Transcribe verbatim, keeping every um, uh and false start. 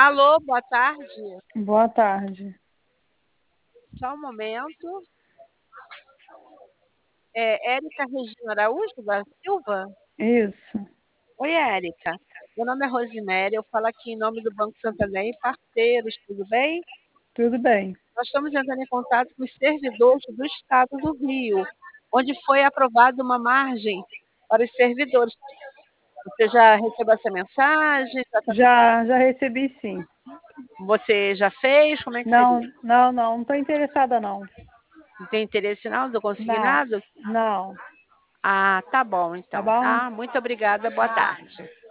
Alô, boa tarde. Boa tarde. Só um momento. É Érica Regina Araújo da Silva? Isso, Oi, Érica. Meu nome é Rosiméria, eu falo aqui em nome do Banco Santander e parceiros, tudo bem? tudo bem. Nós estamos entrando em contato com os servidores do Estado do Rio, onde foi aprovada uma margem para os servidores. Você já recebeu essa mensagem? Já tá tudo- Já, já recebi sim. Você já fez? Como é que Não, seria? não, não, não estou interessada não. Não tem interesse não do Não, consignado? não. Ah, tá bom Tá então, bom? tá? Muito obrigada, boa Nada. tarde.